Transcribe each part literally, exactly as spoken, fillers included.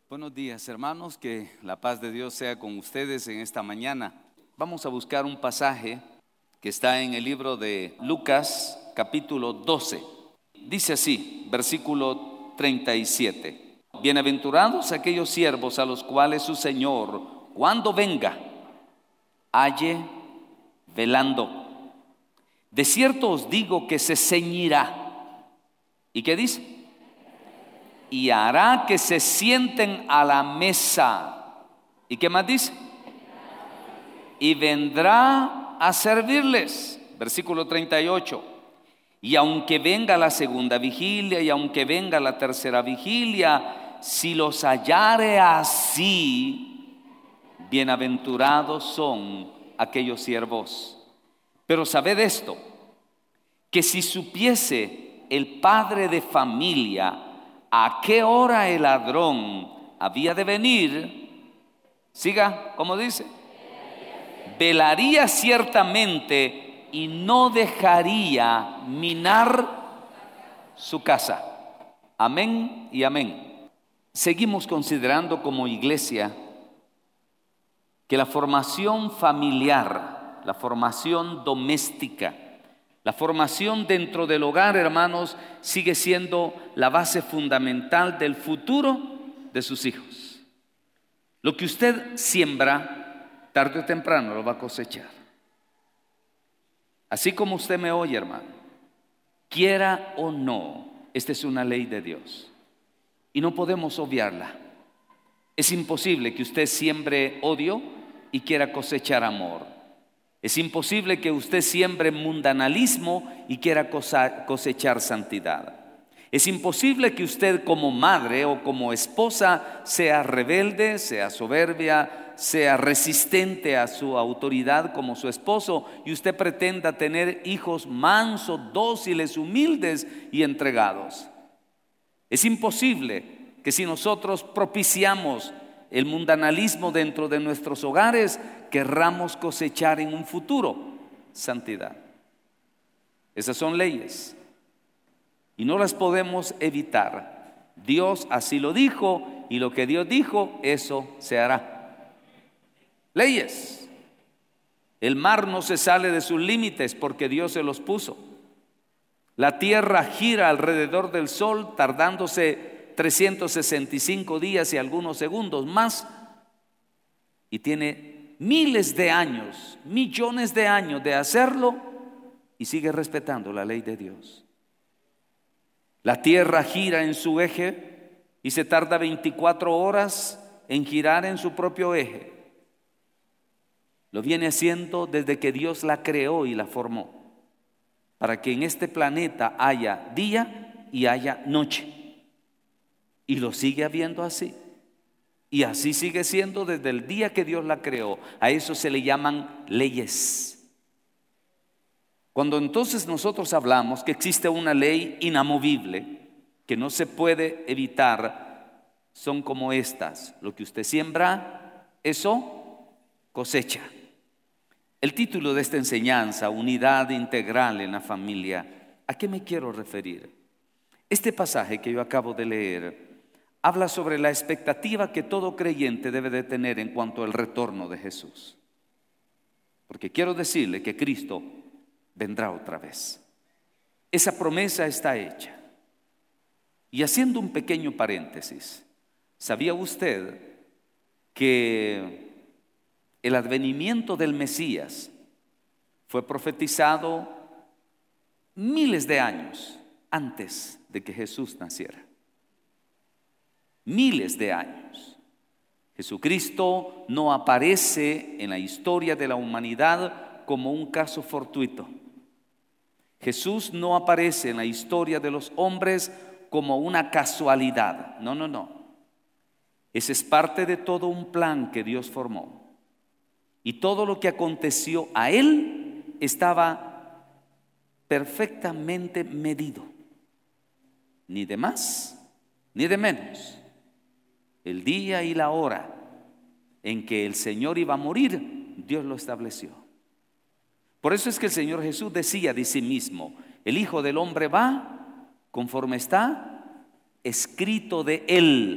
Buenos días, hermanos, que la paz de Dios sea con ustedes en esta mañana. Vamos a buscar un pasaje que está en el libro de Lucas, capítulo doce. Dice así, versículo treinta y siete. Bienaventurados aquellos siervos a los cuales su Señor, cuando venga, halle velando. De cierto os digo que se ceñirá. ¿Y qué dice? Y hará que se sienten a la mesa. ¿Y qué más dice? Y vendrá a servirles. Versículo treinta y ocho. Y aunque venga la segunda vigilia y aunque venga la tercera vigilia, si los hallare así, bienaventurados son aquellos siervos. Pero sabed esto, que si supiese el padre de familia a qué hora el ladrón había de venir, siga, como dice, velaría ciertamente y no dejaría minar su casa. Amén y amén. Seguimos considerando como iglesia que la formación familiar, la formación doméstica, la formación dentro del hogar, hermanos, sigue siendo la base fundamental del futuro de sus hijos. Lo que usted siembra, tarde o temprano lo va a cosechar. Así como usted me oye, hermano, quiera o no, esta es una ley de Dios y no podemos obviarla. Es imposible que usted siembre odio y quiera cosechar amor. Es imposible que usted siembre mundanalismo y quiera cosechar santidad. Es imposible que usted como madre o como esposa sea rebelde, sea soberbia, sea resistente a su autoridad como su esposo y usted pretenda tener hijos mansos, dóciles, humildes y entregados. Es imposible que si nosotros propiciamos el mundanalismo dentro de nuestros hogares, querramos cosechar en un futuro santidad. Esas son leyes y no las podemos evitar. Dios así lo dijo y lo que Dios dijo, eso se hará. Leyes. El mar no se sale de sus límites porque Dios se los puso. La tierra gira alrededor del sol tardándose trescientos sesenta y cinco días y algunos segundos más, y tiene miles de años, millones de años de hacerlo y sigue respetando la ley de Dios. La tierra gira en su eje y se tarda veinticuatro horas en girar en su propio eje. Lo viene haciendo desde que Dios la creó y la formó, para que en este planeta haya día y haya noche. Y lo sigue habiendo así. Y así sigue siendo desde el día que Dios la creó. A eso se le llaman leyes. Cuando entonces nosotros hablamos que existe una ley inamovible, que no se puede evitar, son como estas. Lo que usted siembra, eso cosecha. El título de esta enseñanza, Unidad Integral en la Familia, ¿a qué me quiero referir? Este pasaje que yo acabo de leer habla sobre la expectativa que todo creyente debe de tener en cuanto al retorno de Jesús. Porque quiero decirle que Cristo vendrá otra vez. Esa promesa está hecha. Y haciendo un pequeño paréntesis, ¿sabía usted que el advenimiento del Mesías fue profetizado miles de años antes de que Jesús naciera? Miles de años. Jesucristo no aparece en la historia de la humanidad como un caso fortuito. Jesús no aparece en la historia de los hombres como una casualidad. No, no, no. Ese es parte de todo un plan que Dios formó. Y todo lo que aconteció a Él estaba perfectamente medido. Ni de más, ni de menos. El día y la hora en que el Señor iba a morir, Dios lo estableció. Por eso es que el Señor Jesús decía de sí mismo, el Hijo del Hombre va conforme está escrito de Él.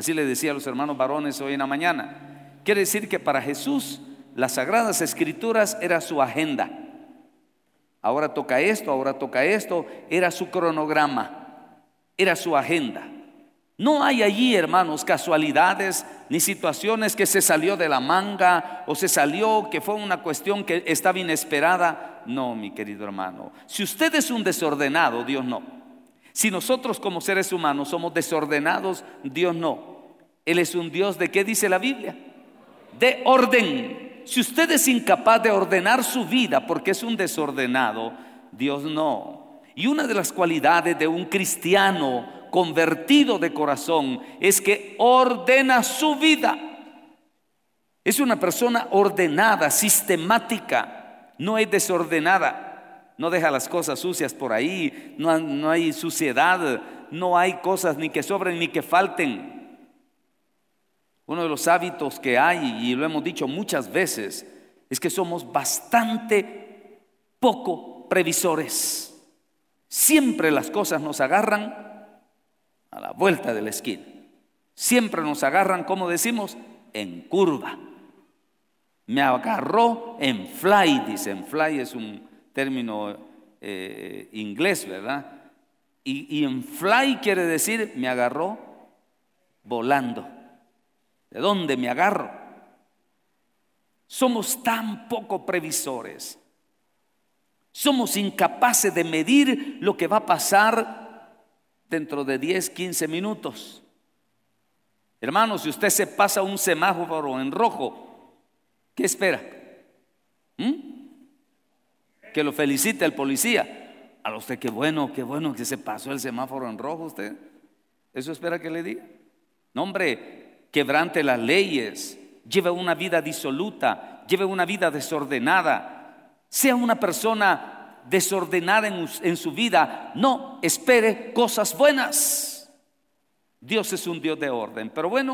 Así le decía a los hermanos varones hoy en la mañana. Quiere decir que para Jesús las Sagradas Escrituras era su agenda. Ahora toca esto, ahora toca esto. Era su cronograma, era su agenda. No hay allí, hermanos, casualidades ni situaciones que se salió de la manga o se salió, que fue una cuestión que estaba inesperada. No, mi querido hermano, si usted es un desordenado, Dios no. Si nosotros como seres humanos somos desordenados, Dios no. Él es un Dios de, ¿qué dice la Biblia? De orden. Si usted es incapaz de ordenar su vida porque es un desordenado, Dios no. Y una de las cualidades de un cristiano convertido de corazón es que ordena su vida. Es una persona ordenada, sistemática, no es desordenada, no deja las cosas sucias por ahí, no, no hay suciedad, no hay cosas ni que sobren ni que falten. Uno de los hábitos que hay, y lo hemos dicho muchas veces, es que somos bastante poco previsores. Siempre las cosas nos agarran a la vuelta de la esquina. Siempre nos agarran, como decimos, en curva. Me agarró en fly, dicen. Fly es un término eh, inglés, ¿verdad? Y, y en fly quiere decir me agarró volando. ¿De dónde me agarro? Somos tan poco previsores. Somos incapaces de medir lo que va a pasar dentro de diez, quince minutos. Hermano, si usted se pasa un semáforo en rojo, ¿qué espera? ¿Mm? Que lo felicite el policía. A usted, qué bueno, qué bueno que se pasó el semáforo en rojo usted. ¿Eso espera que le diga? No, hombre, quebrante las leyes, lleve una vida disoluta, lleve una vida desordenada, sea una persona desordenada en, en su vida. No espere cosas buenas. Dios es un Dios de orden. Pero bueno,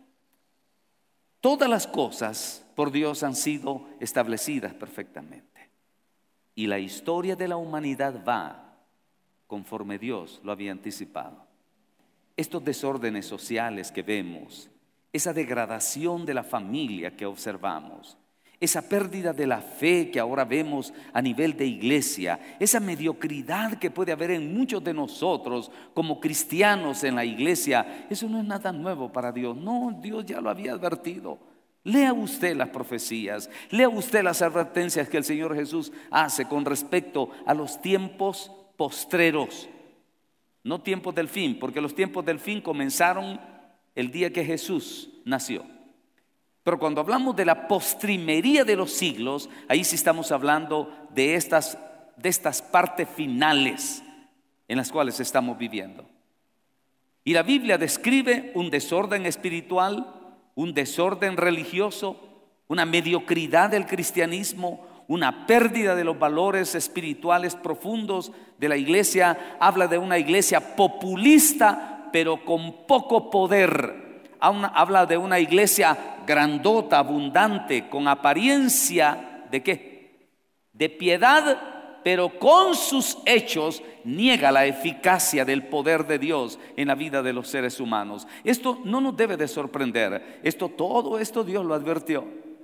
todas las cosas por Dios han sido establecidas perfectamente. Y la historia de la humanidad va conforme Dios lo había anticipado. Estos desórdenes sociales que vemos, esa degradación de la familia que observamos, esa pérdida de la fe que ahora vemos a nivel de iglesia, esa mediocridad que puede haber en muchos de nosotros como cristianos en la iglesia, eso no es nada nuevo para Dios. No, Dios ya lo había advertido. Lea usted las profecías, lea usted las advertencias que el Señor Jesús hace con respecto a los tiempos postreros. No tiempos del fin, porque los tiempos del fin comenzaron el día que Jesús nació. Pero cuando hablamos de la postrimería de los siglos, ahí sí estamos hablando de estas, de estas partes finales en las cuales estamos viviendo. Y la Biblia describe un desorden espiritual, un desorden religioso, una mediocridad del cristianismo, una pérdida de los valores espirituales profundos de la iglesia. Habla de una iglesia populista, pero con poco poder. Habla de una iglesia grandota, abundante, con apariencia de ¿qué? De piedad, pero con sus hechos niega la eficacia del poder de Dios en la vida de los seres humanos. Esto no nos debe de sorprender. Esto, todo esto Dios lo advirtió.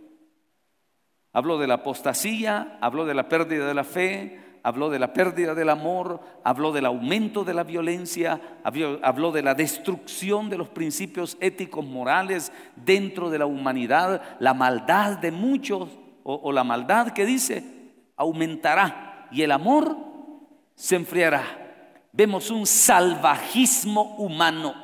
Habló de la apostasía, habló de la pérdida de la fe, habló de la pérdida del amor, habló del aumento de la violencia, habló de la destrucción de los principios éticos morales dentro de la humanidad. La maldad de muchos, o, o la maldad que dice, aumentará y el amor se enfriará. Vemos un salvajismo humano.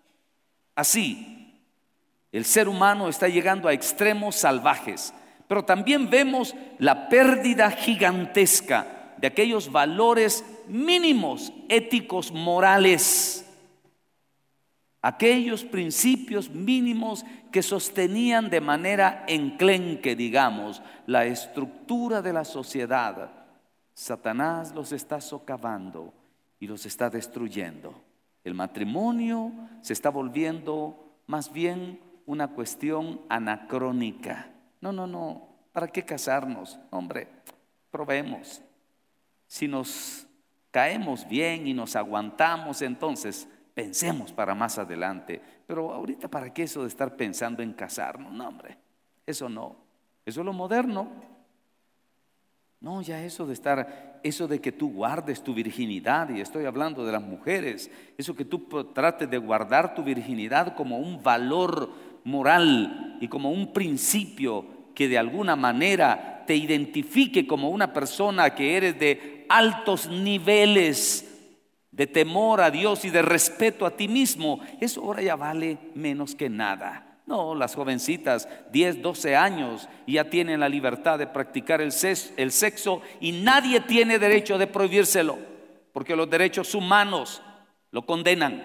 Así, el ser humano está llegando a extremos salvajes, pero también vemos la pérdida gigantesca de aquellos valores mínimos, éticos, morales, aquellos principios mínimos que sostenían de manera enclenque, digamos, la estructura de la sociedad. Satanás los está socavando y los está destruyendo. El matrimonio se está volviendo más bien una cuestión anacrónica. No, no, no, ¿para qué casarnos? Hombre, probemos. Si nos caemos bien y nos aguantamos, entonces pensemos para más adelante. Pero ahorita, ¿para qué eso de estar pensando en casarnos? No, hombre, eso no. Eso es lo moderno. No, ya eso de estar, eso de que tú guardes tu virginidad, y estoy hablando de las mujeres, eso que tú trates de guardar tu virginidad como un valor moral y como un principio que de alguna manera te identifique como una persona que eres de altos niveles de temor a Dios y de respeto a ti mismo, eso ahora ya vale menos que nada. No, las jovencitas, diez, doce años, ya tienen la libertad de practicar el sexo y nadie tiene derecho de prohibírselo, porque los derechos humanos lo condenan.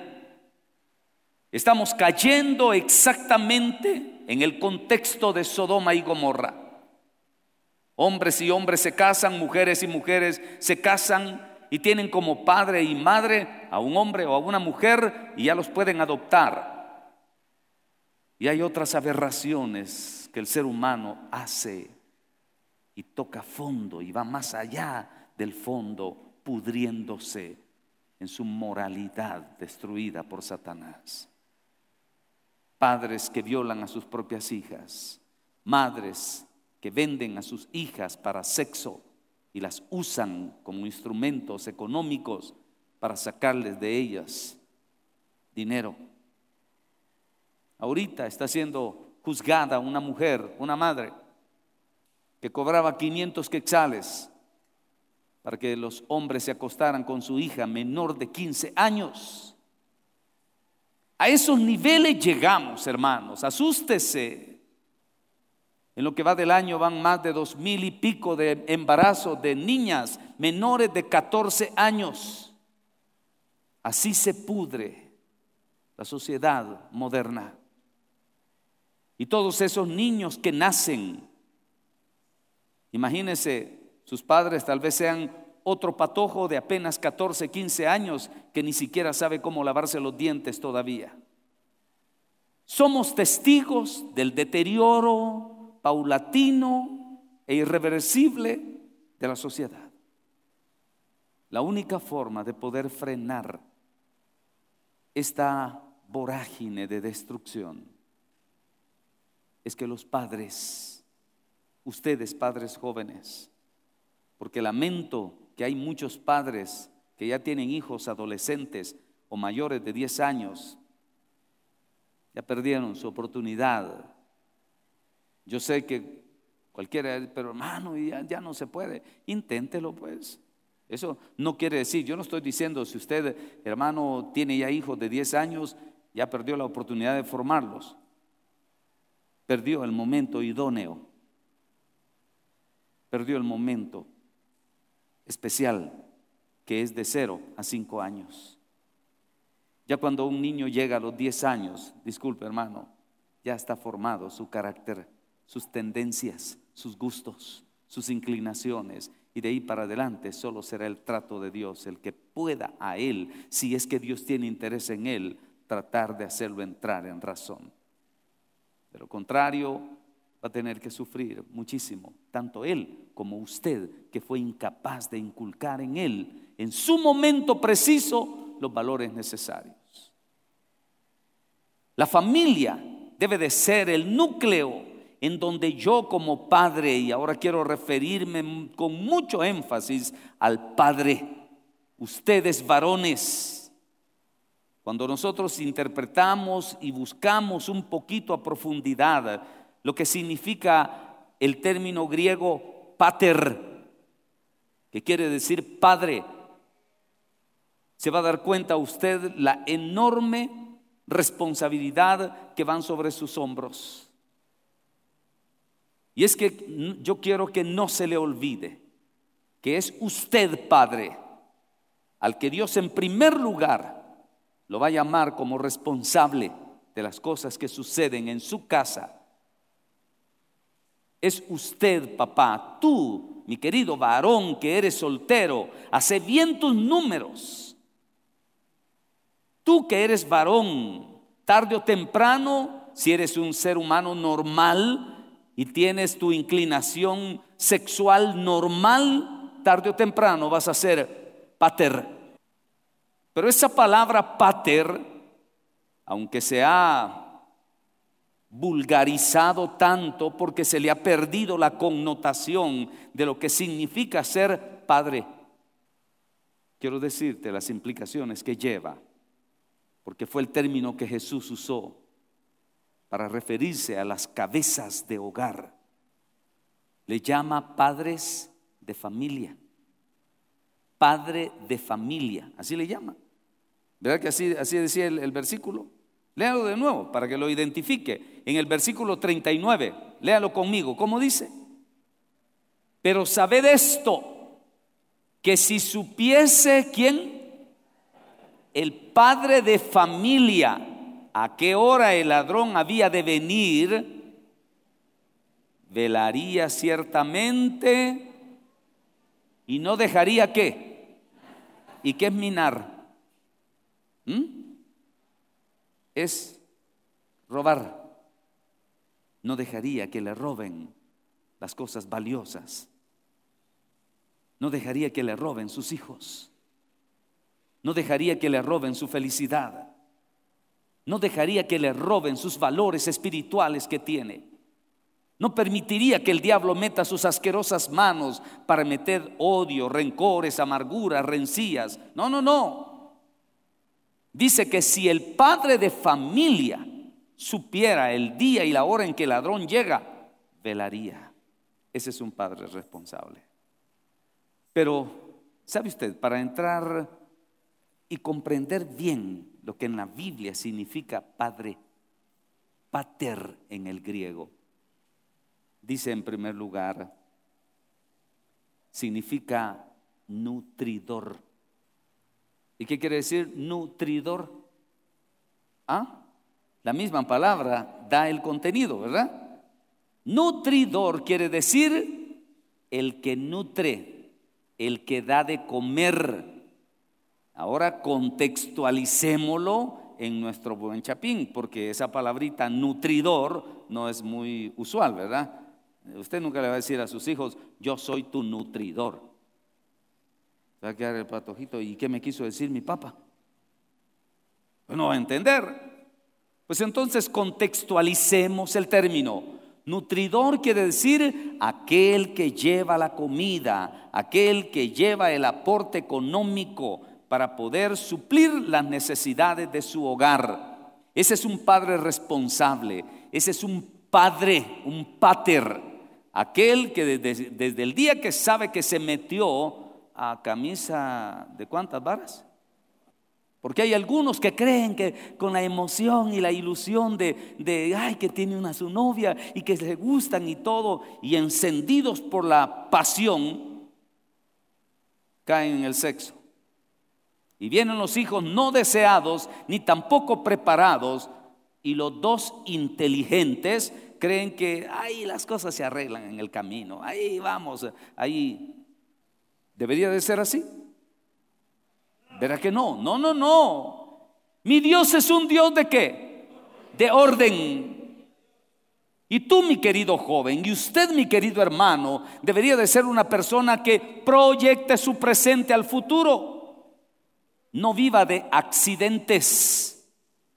Estamos cayendo exactamente en el contexto de Sodoma y Gomorra. Hombres y hombres se casan, mujeres y mujeres se casan y tienen como padre y madre a un hombre o a una mujer y ya los pueden adoptar. Y hay otras aberraciones que el ser humano hace y toca fondo y va más allá del fondo, pudriéndose en su moralidad destruida por Satanás. Padres que violan a sus propias hijas, madres que venden a sus hijas para sexo y las usan como instrumentos económicos para sacarles de ellas dinero. Ahorita está siendo juzgada una mujer, una madre, que cobraba quinientos quetzales para que los hombres se acostaran con su hija menor de quince años. A esos niveles llegamos, hermanos. Asústese. En lo que va del año van más de dos mil y pico de embarazos de niñas menores de catorce años. Así se pudre la sociedad moderna. Y todos esos niños que nacen, imagínense, sus padres tal vez sean otro patojo de apenas catorce, quince años que ni siquiera sabe cómo lavarse los dientes todavía. Somos testigos del deterioro paulatino e irreversible de la sociedad. La única forma de poder frenar esta vorágine de destrucción es que los padres, ustedes padres jóvenes, porque lamento que hay muchos padres que ya tienen hijos adolescentes o mayores de diez años, ya perdieron su oportunidad. Yo sé que cualquiera, pero hermano, ya, ya no se puede. Inténtelo pues. Eso no quiere decir, yo no estoy diciendo si usted, hermano, tiene ya hijos de diez años, ya perdió la oportunidad de formarlos. Perdió el momento idóneo. Perdió el momento especial que es de cero a cinco años. Ya cuando un niño llega a los diez años, disculpe hermano, ya está formado su carácter, sus tendencias, sus gustos, sus inclinaciones, y de ahí para adelante solo será el trato de Dios el que pueda a él, si es que Dios tiene interés en él, tratar de hacerlo entrar en razón. De lo contrario, va a tener que sufrir muchísimo, tanto él como usted, que fue incapaz de inculcar en él, en su momento preciso, los valores necesarios. La familia debe de ser el núcleo en donde yo como padre, y ahora quiero referirme con mucho énfasis al padre, ustedes varones, cuando nosotros interpretamos y buscamos un poquito a profundidad lo que significa el término griego pater, que quiere decir padre, se va a dar cuenta usted la enorme responsabilidad que van sobre sus hombros. Y es que yo quiero que no se le olvide que es usted padre, al que Dios en primer lugar lo va a llamar como responsable de las cosas que suceden en su casa. Es usted, papá, tú, mi querido varón que eres soltero, hace bien tus números. Tú que eres varón, tarde o temprano, si eres un ser humano normal y tienes tu inclinación sexual normal, tarde o temprano vas a ser pater. Pero esa palabra pater, aunque se ha vulgarizado tanto porque se le ha perdido la connotación de lo que significa ser padre, quiero decirte las implicaciones que lleva, porque fue el término que Jesús usó para referirse a las cabezas de hogar. Le llama padres de familia. Padre de familia, así le llama. ¿Verdad que así, así decía el, el versículo? Léalo de nuevo para que lo identifique. En el versículo treinta y nueve, léalo conmigo. ¿Cómo dice? Pero sabed esto, que si supiese quién, el padre de familia, a qué hora el ladrón había de venir, velaría ciertamente y no dejaría qué. ¿Y qué es minar? ¿Mm? Es robar. No dejaría que le roben las cosas valiosas. No dejaría que le roben sus hijos. No dejaría que le roben su felicidad. No dejaría que le roben sus valores espirituales que tiene. No permitiría que el diablo meta sus asquerosas manos para meter odio, rencores, amarguras, rencillas. No, no, no. Dice que si el padre de familia supiera el día y la hora en que el ladrón llega, velaría. Ese es un padre responsable. Pero, ¿sabe usted? Para entrar y comprender bien lo que en la Biblia significa padre, pater en el griego, dice en primer lugar, significa nutridor. ¿Y qué quiere decir nutridor? ¿Ah? La misma palabra da el contenido, ¿verdad? Nutridor quiere decir el que nutre, el que da de comer. Ahora contextualicémoslo en nuestro buen chapín, porque esa palabrita nutridor no es muy usual, ¿verdad? Usted nunca le va a decir a sus hijos, yo soy tu nutridor. Va a quedar el patojito, ¿y qué me quiso decir mi papá? Pues no va a entender. Pues entonces contextualicemos el término. Nutridor quiere decir aquel que lleva la comida, aquel que lleva el aporte económico para poder suplir las necesidades de su hogar. Ese es un padre responsable, ese es un padre, un pater, aquel que desde, desde el día que sabe que se metió a camisa de ¿cuántas varas? Porque hay algunos que creen que con la emoción y la ilusión de, de ay, que tiene una su novia y que se gustan y todo, y encendidos por la pasión, caen en el sexo. Y vienen los hijos no deseados ni tampoco preparados, y los dos inteligentes creen que ay, las cosas se arreglan en el camino, ahí vamos, ahí. ¿Debería de ser así? ¿Verá que no? No, no, no. Mi Dios es un Dios ¿de qué? De orden. Y tú, mi querido joven, y usted, mi querido hermano, debería de ser una persona que proyecte su presente al futuro. No viva de accidentes.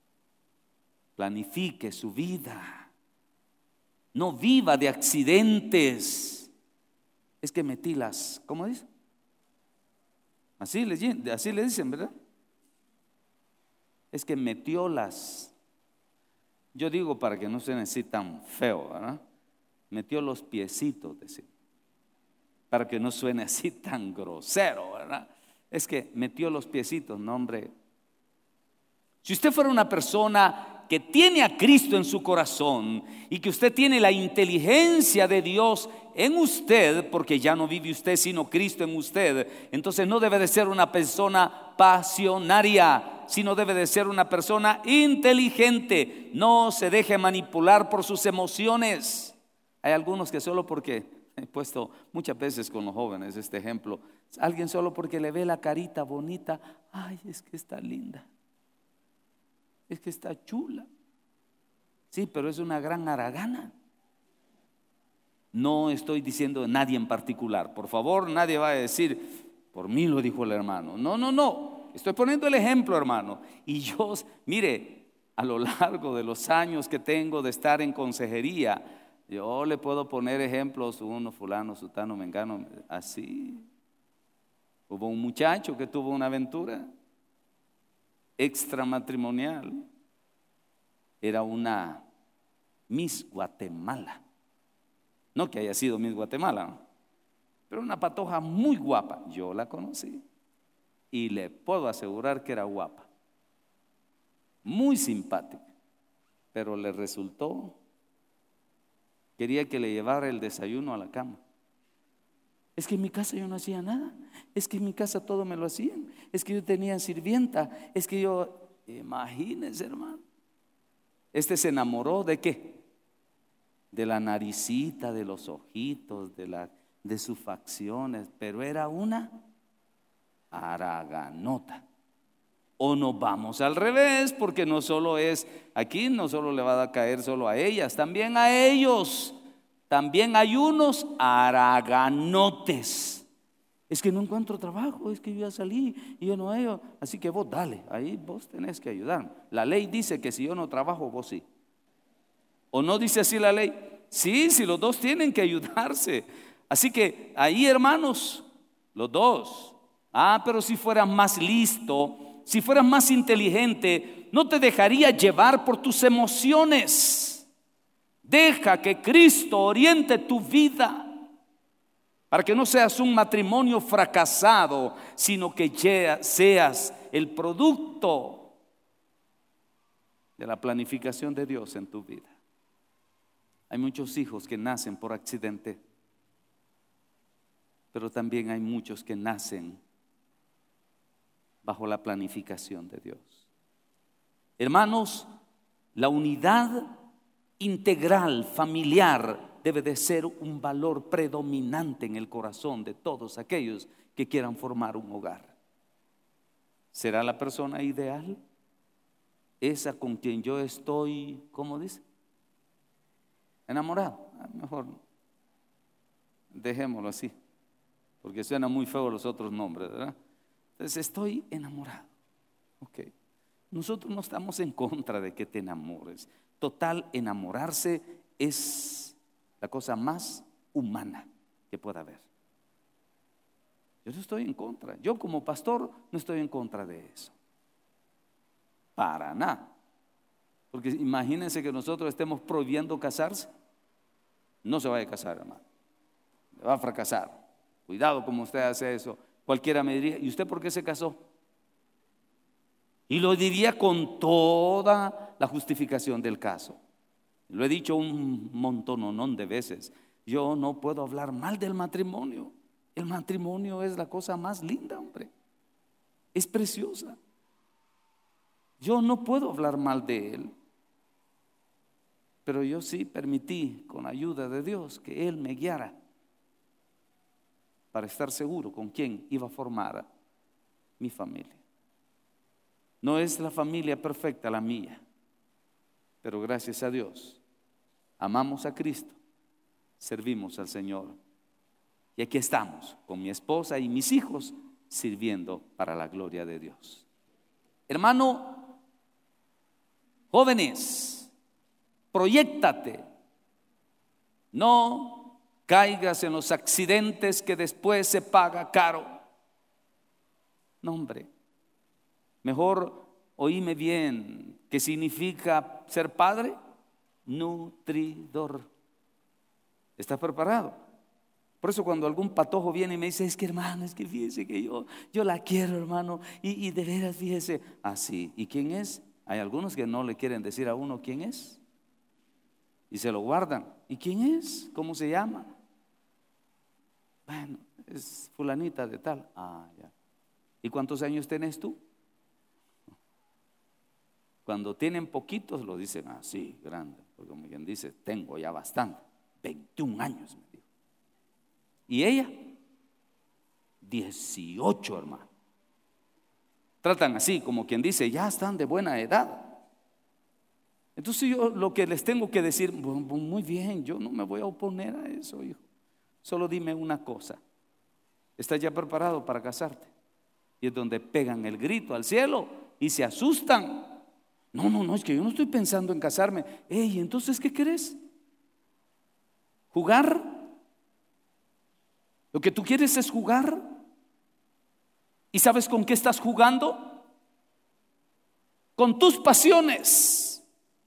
Planifique su vida. No viva de accidentes. Es que metí las, ¿cómo dice? Así le, así le dicen, ¿verdad? Es que metió las, yo digo para que no se necesite tan feo, ¿verdad? Metió los piecitos, decir, para que no suene así tan grosero, ¿verdad? Es que metió los piecitos, no, hombre. Si usted fuera una persona que tiene a Cristo en su corazón y que usted tiene la inteligencia de Dios en usted, porque ya no vive usted sino Cristo en usted, entonces no debe de ser una persona pasionaria, sino debe de ser una persona inteligente. No se deje manipular por sus emociones. Hay algunos que solo porque, he puesto muchas veces con los jóvenes este ejemplo, alguien solo porque le ve la carita bonita, ay, es que está linda, es que está chula. Sí, pero es una gran haragana. No estoy diciendo de nadie en particular. Por favor, nadie va a decir, por mí lo dijo el hermano. No, no, no. estoy poniendo el ejemplo, hermano. Y yo, mire, a lo largo de los años que tengo de estar en consejería, yo le puedo poner ejemplos, uno, fulano, sutano, mengano, así. Hubo un muchacho que tuvo una aventura extramatrimonial. Era una Miss Guatemala. No que haya sido Miss Guatemala, ¿no? Pero una patoja muy guapa. Yo la conocí y le puedo asegurar que era guapa, muy simpática, pero le resultó, quería que le llevara el desayuno a la cama. Es que en mi casa yo no hacía nada, es que en mi casa todo me lo hacían, es que yo tenía sirvienta, es que yo, imagínense, hermano. Este se enamoró ¿de qué? De la naricita, de los ojitos, de, la, de sus facciones, pero era una haraganota. O nos vamos al revés, porque no solo es aquí, no solo le va a caer solo a ellas, también a ellos. También hay unos haraganotes. Es que no encuentro trabajo, es que yo ya salí y yo no hallo, así que vos dale, ahí vos tenés que ayudarme. La ley dice que si yo no trabajo, vos sí. ¿O no dice así la ley? Sí, sí, los dos tienen que ayudarse. Así que ahí, hermanos, los dos. Ah, pero si fueras más listo, si fueras más inteligente, no te dejarías llevar por tus emociones. Deja que Cristo oriente tu vida para que no seas un matrimonio fracasado, sino que seas el producto de la planificación de Dios en tu vida. Hay muchos hijos que nacen por accidente, pero también hay muchos que nacen bajo la planificación de Dios. Hermanos, la unidad integral familiar debe de ser un valor predominante en el corazón de todos aquellos que quieran formar un hogar. ¿Será la persona ideal? Esa con quien yo estoy, ¿cómo dice? Enamorado. Mejor dejémoslo así, porque suena muy feo los otros nombres, ¿verdad? Entonces, estoy enamorado. Ok. Nosotros no estamos en contra de que te enamores. Total, enamorarse es la cosa más humana que pueda haber. Yo no estoy en contra. Yo como pastor no estoy en contra de eso. Para nada. Porque imagínense que nosotros estemos prohibiendo casarse. No se vaya a casar, hermano. Va a fracasar. Cuidado como usted hace eso. Cualquiera me diría, ¿y usted por qué se casó? Y lo diría con toda la justificación del caso. Lo he dicho un montón de veces. Yo no puedo hablar mal del matrimonio. El matrimonio es la cosa más linda, hombre. Es preciosa. Yo no puedo hablar mal de él. Pero yo sí permití, con ayuda de Dios, que Él me guiara para estar seguro con quién iba a formar mi familia. No es la familia perfecta la mía, pero gracias a Dios amamos a Cristo, servimos al Señor y aquí estamos con mi esposa y mis hijos sirviendo para la gloria de Dios. Hermano, jóvenes, proyéctate, no caigas en los accidentes que después se paga caro. No, hombre, mejor oíme bien, ¿qué significa ser padre? Nutridor. ¿Estás preparado? Por eso cuando algún patojo viene y me dice, es que hermano, es que fíjese que yo, yo la quiero, hermano, y, y de veras fíjese, así, ¿y quién es? Hay algunos que no le quieren decir a uno quién es y se lo guardan. ¿Y quién es? ¿Cómo se llama? Bueno, es fulanita de tal. Ah, ya. ¿Y cuántos años tenés tú? Cuando tienen poquitos lo dicen así, grande, porque como quien dice, tengo ya bastante, veintiún años me dijo. ¿Y ella? dieciocho, hermano. Tratan así, como quien dice, ya están de buena edad. Entonces yo lo que les tengo que decir, muy bien, yo no me voy a oponer a eso, hijo. Solo dime una cosa, ¿estás ya preparado para casarte? Y es donde pegan el grito al cielo y se asustan. No, no, no, es que yo no estoy pensando en casarme. Ey, entonces, ¿qué querés? ¿Jugar? ¿Lo que tú quieres es jugar? ¿Y sabes con qué estás jugando? Con tus pasiones.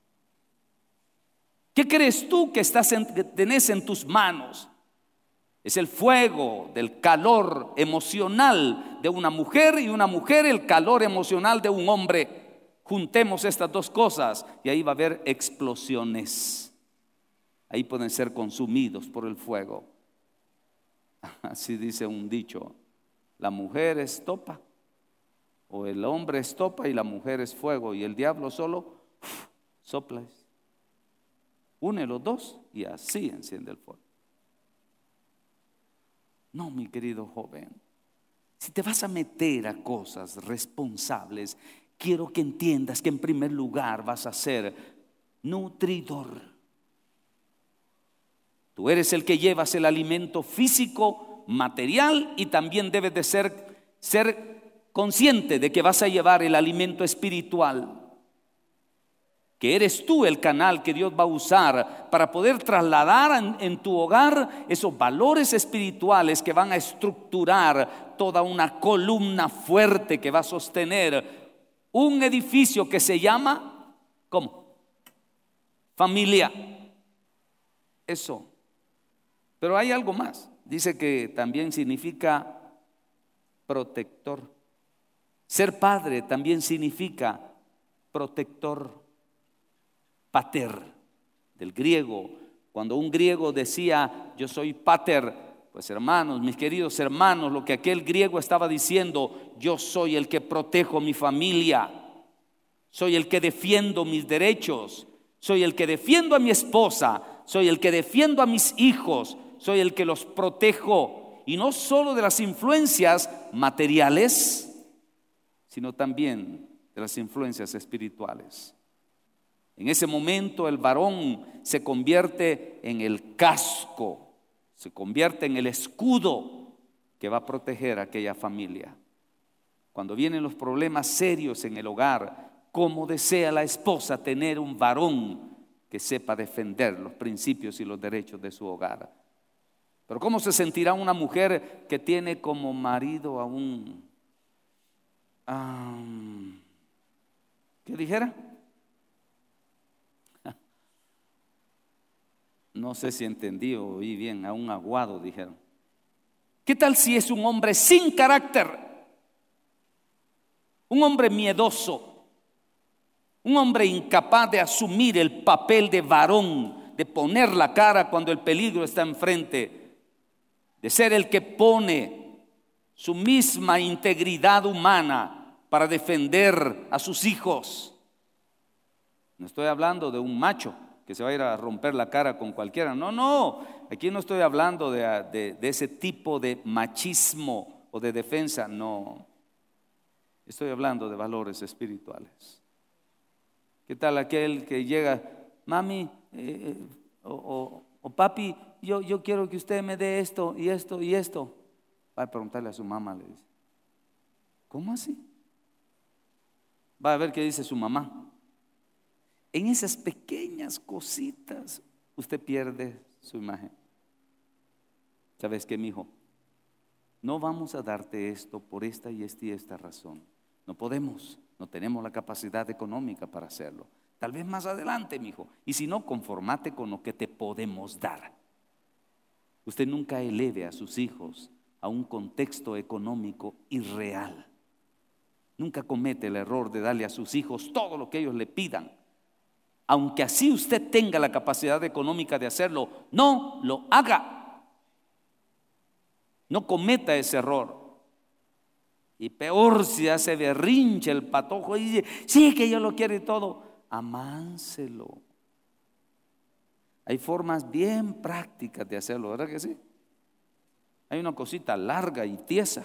¿Qué crees tú que, estás en, que tenés en tus manos? Es el fuego del calor emocional de una mujer, y una mujer el calor emocional de un hombre. Juntemos estas dos cosas y ahí va a haber explosiones. Ahí pueden ser consumidos por el fuego. Así dice un dicho: la mujer es estopa, o el hombre es estopa y la mujer es fuego, y el diablo solo uf, sopla. Une los dos y así enciende el fuego. No, mi querido joven, si te vas a meter a cosas responsables, quiero que entiendas que en primer lugar vas a ser nutridor. Tú eres el que llevas el alimento físico, material, y también debes de ser, ser consciente de que vas a llevar el alimento espiritual. Que eres tú el canal que Dios va a usar para poder trasladar en, en tu hogar esos valores espirituales que van a estructurar toda una columna fuerte que va a sostener un edificio que se llama, ¿cómo? Familia. Eso. Pero hay algo más. Dice que también significa protector. Ser padre también significa protector. Pater, del griego. Cuando un griego decía yo soy pater, pues hermanos, mis queridos hermanos, lo que aquel griego estaba diciendo: yo soy el que protejo mi familia, soy el que defiendo mis derechos, soy el que defiendo a mi esposa, soy el que defiendo a mis hijos, soy el que los protejo, y no solo de las influencias materiales, sino también de las influencias espirituales. En ese momento el varón se convierte en el casco, se convierte en el escudo que va a proteger a aquella familia. Cuando vienen los problemas serios en el hogar, ¿cómo desea la esposa tener un varón que sepa defender los principios y los derechos de su hogar? Pero ¿cómo se sentirá una mujer que tiene como marido a un, um, ¿qué dijera? No sé si entendí o oí bien, a un aguado dijeron. ¿Qué tal si es un hombre sin carácter? Un hombre miedoso, un hombre incapaz de asumir el papel de varón, de poner la cara cuando el peligro está enfrente, de ser el que pone su misma integridad humana para defender a sus hijos. No estoy hablando de un macho que se va a ir a romper la cara con cualquiera. No, no, aquí no estoy hablando de, de, de ese tipo de machismo o de defensa. No, estoy hablando de valores espirituales. ¿Qué tal aquel que llega: mami eh, o, o, o papi, yo, yo quiero que usted me dé esto y esto y esto? Va a preguntarle a su mamá, le dice: ¿cómo así? Va a ver qué dice su mamá. En esas pequeñas cositas usted pierde su imagen. ¿Sabes qué, mijo? No vamos a darte esto por esta y esta y esta razón. No podemos, no tenemos la capacidad económica para hacerlo. Tal vez más adelante, mijo. Y si no, conformate con lo que te podemos dar. Usted nunca eleve a sus hijos a un contexto económico irreal. Nunca comete el error de darle a sus hijos todo lo que ellos le pidan. Aunque así usted tenga la capacidad económica de hacerlo, no lo haga. No cometa ese error. Y peor si hace berrinche el patojo y dice: sí, que yo lo quiero y todo. Amánselo. Hay formas bien prácticas de hacerlo, ¿verdad que sí? Hay una cosita larga y tiesa.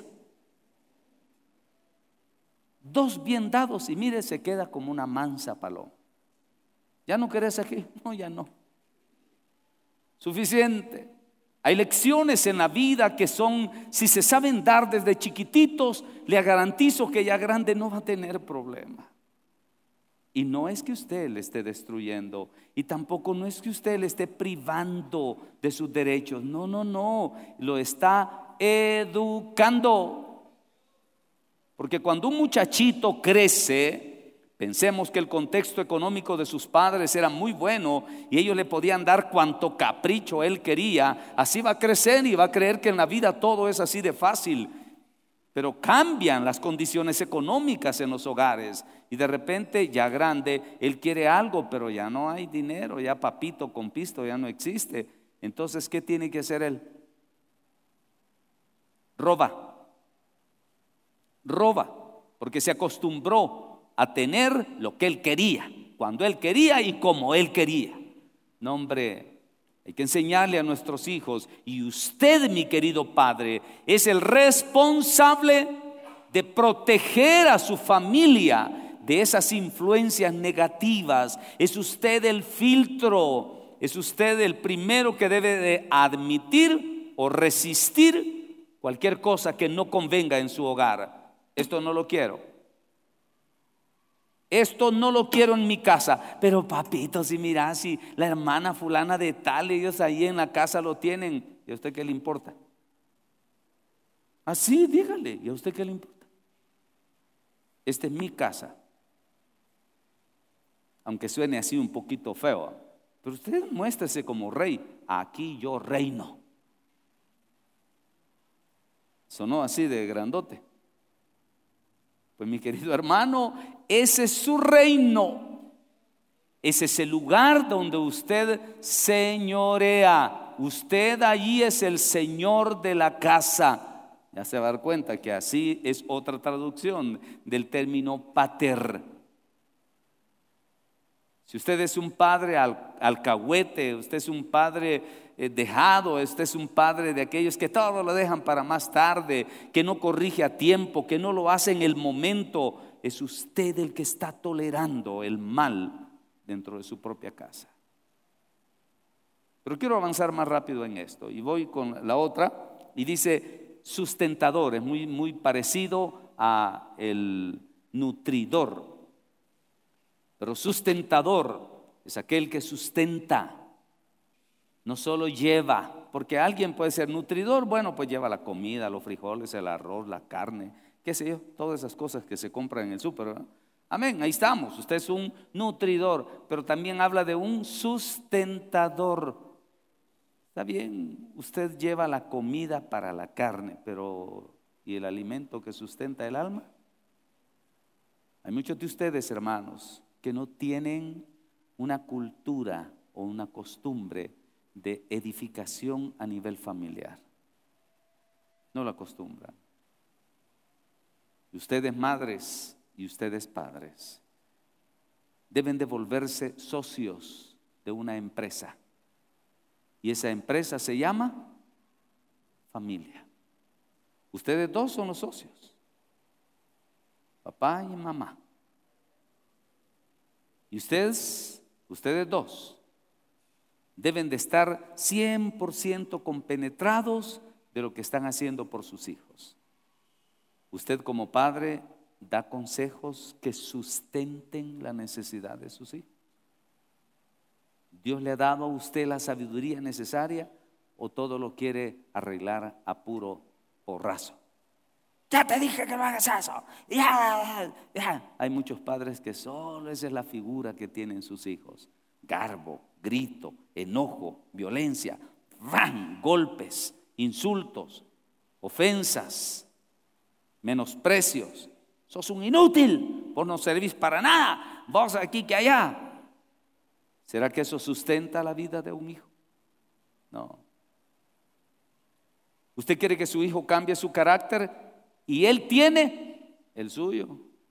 Dos bien dados y mire, se queda como una mansa paloma. ¿Ya no querés aquí? No, ya no. Suficiente. Hay lecciones en la vida que son, si se saben dar desde chiquititos, le garantizo que ya grande no va a tener problema. Y no es que usted le esté destruyendo, y tampoco no es que usted le esté privando de sus derechos. No, no, no, lo está educando. Porque cuando un muchachito crece, pensemos que el contexto económico de sus padres era muy bueno y ellos le podían dar cuanto capricho él quería, así va a crecer y va a creer que en la vida todo es así de fácil. Pero cambian las condiciones económicas en los hogares y de repente ya grande él quiere algo, pero ya no hay dinero, ya papito con pisto ya no existe. Entonces, ¿qué tiene que hacer él? Roba, roba, porque se acostumbró a tener lo que él quería, cuando él quería y como él quería. No, hombre. Hay que enseñarle a nuestros hijos, y usted, mi querido padre, es el responsable de proteger a su familia de esas influencias negativas. Es usted el filtro, es usted el primero que debe de admitir o resistir cualquier cosa que no convenga en su hogar. Esto no lo quiero. Esto no lo quiero en mi casa. Pero papito, si mira, si la hermana fulana de tal, ellos ahí en la casa lo tienen, ¿y a usted qué le importa? Así dígale, ¿y a usted qué le importa? Esta es mi casa. Aunque suene así un poquito feo, pero usted muéstrese como rey. Aquí yo reino. Sonó así de grandote. Pues mi querido hermano, ese es su reino. Ese es el lugar donde usted señorea. Usted allí es el señor de la casa. Ya se va a dar cuenta que así es otra traducción del término pater. Si usted es un padre al, alcahuete, usted es un padre eh, dejado, usted es un padre de aquellos que todo lo dejan para más tarde, que no corrige a tiempo, que no lo hace en el momento, es usted el que está tolerando el mal dentro de su propia casa. Pero quiero avanzar más rápido en esto y voy con la otra, y dice sustentador, es muy, muy parecido a el nutridor. Pero sustentador es aquel que sustenta, no solo lleva, porque alguien puede ser nutridor, bueno, pues lleva la comida, los frijoles, el arroz, la carne, qué sé yo, todas esas cosas que se compran en el súper, ¿verdad? Amén, ahí estamos, usted es un nutridor, pero también habla de un sustentador. Está bien, usted lleva la comida para la carne, pero ¿y el alimento que sustenta el alma? Hay muchos de ustedes, hermanos, que no tienen una cultura o una costumbre de edificación a nivel familiar. No la acostumbran. Y ustedes madres y ustedes padres deben de volverse socios de una empresa. Y esa empresa se llama familia. Ustedes dos son los socios, papá y mamá. Y ustedes, ustedes dos, deben de estar cien por ciento compenetrados de lo que están haciendo por sus hijos. Usted como padre da consejos que sustenten la necesidad de sus hijos. ¿Dios le ha dado a usted la sabiduría necesaria o todo lo quiere arreglar a puro porrazo? Ya te dije que no hagas eso. Ya, ya. Hay muchos padres que solo esa es la figura que tienen sus hijos. Garbo, grito, enojo, violencia, ¡ran! Golpes, insultos, ofensas, menosprecios. Sos un inútil, vos no servís para nada, vos aquí que allá. ¿Será que eso sustenta la vida de un hijo? No. ¿Usted quiere que su hijo cambie su carácter? Y él tiene el suyo.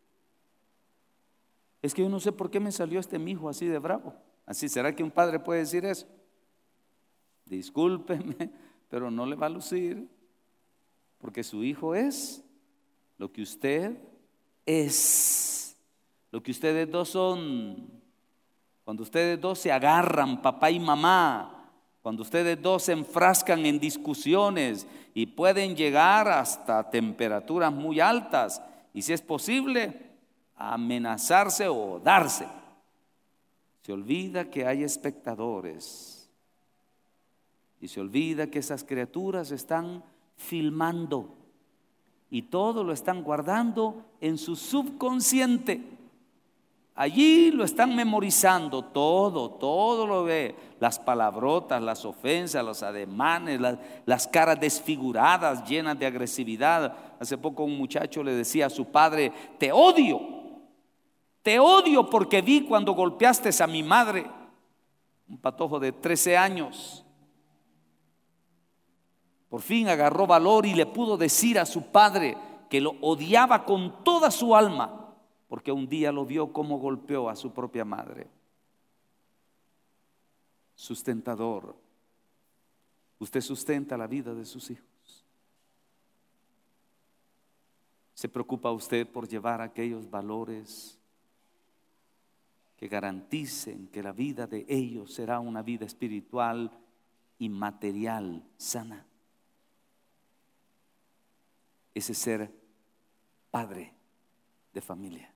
Es que yo no sé por qué me salió este mi hijo así de bravo. Así, ¿será que un padre puede decir eso? Discúlpeme, pero no le va a lucir, porque su hijo es lo que usted es, lo que ustedes dos son. Cuando ustedes dos se agarran, papá y mamá, Cuando ustedes dos se enfrascan en discusiones y pueden llegar hasta temperaturas muy altas y, si es posible, amenazarse o darse. Se olvida que hay espectadores y se olvida que esas criaturas están filmando y todo lo están guardando en su subconsciente. Allí lo están memorizando todo, todo lo ve, las palabrotas, las ofensas, los ademanes, las, las caras desfiguradas, llenas de agresividad. Hace poco un muchacho le decía a su padre: te odio, te odio porque vi cuando golpeaste a mi madre. Un patojo de trece años. Por fin agarró valor y le pudo decir a su padre que lo odiaba con toda su alma, porque un día lo vio cómo golpeó a su propia madre. Sustentador. Usted sustenta la vida de sus hijos. ¿Se preocupa usted por llevar aquellos valores que garanticen que la vida de ellos será una vida espiritual y material sana? Ese es ser padre de familia.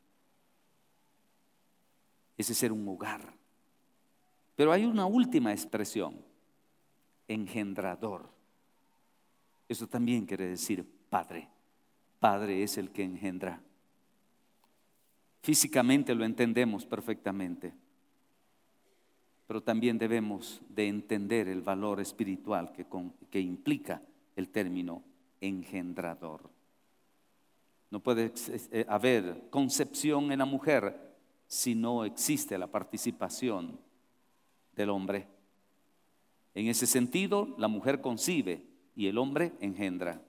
Ese es ser un hogar. Pero hay una última expresión: engendrador. Eso también quiere decir padre. Padre es el que engendra. Físicamente lo entendemos perfectamente, pero también debemos de entender el valor espiritual que, con, que implica el término engendrador. No puede haber concepción en la mujer si no existe la participación del hombre. En ese sentido, la mujer concibe y el hombre engendra.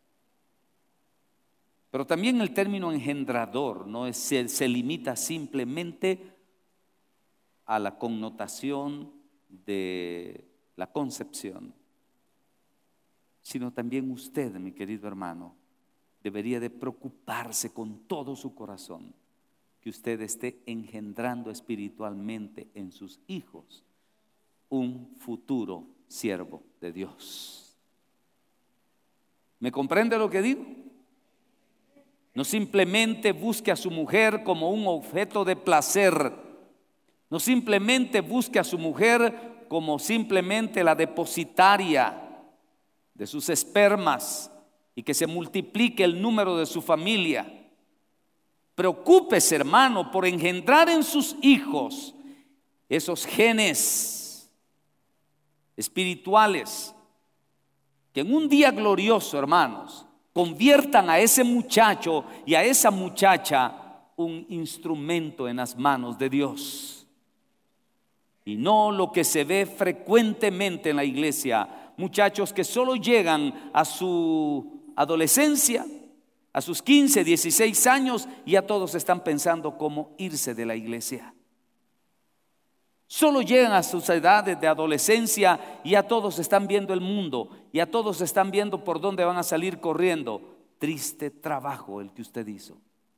Pero también el término engendrador no es, se, se limita simplemente a la connotación de la concepción, sino también usted, mi querido hermano, debería de preocuparse con todo su corazón que usted esté engendrando espiritualmente en sus hijos un futuro siervo de Dios. ¿Me comprende lo que digo? No simplemente busque a su mujer como un objeto de placer. No simplemente busque a su mujer como simplemente la depositaria de sus espermas y que se multiplique el número de su familia. Preocúpese, hermano, por engendrar en sus hijos esos genes espirituales que en un día glorioso, hermanos, conviertan a ese muchacho y a esa muchacha un instrumento en las manos de Dios. Y no lo que se ve frecuentemente en la iglesia, muchachos que solo llegan a su adolescencia, a sus quince, dieciséis años, y ya todos están pensando cómo irse de la iglesia. Solo llegan a sus edades de adolescencia y ya todos están viendo el mundo, ya todos están viendo por dónde van a salir corriendo. Triste trabajo el que usted hizo.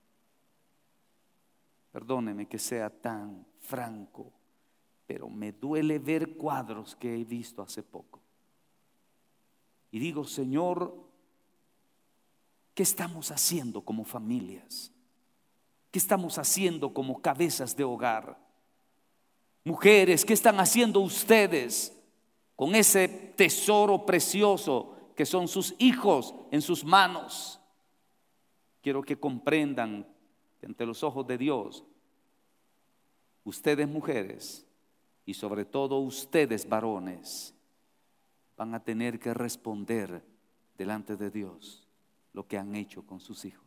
Perdóneme que sea tan franco, pero me duele ver cuadros que he visto hace poco. Y digo, Señor, ¿qué estamos haciendo como familias? ¿Qué estamos haciendo como cabezas de hogar? Mujeres, ¿qué están haciendo ustedes con ese tesoro precioso que son sus hijos en sus manos? Quiero que comprendan que ante los ojos de Dios, ustedes mujeres y sobre todo ustedes varones van a tener que responder delante de Dios lo que han hecho con sus hijos.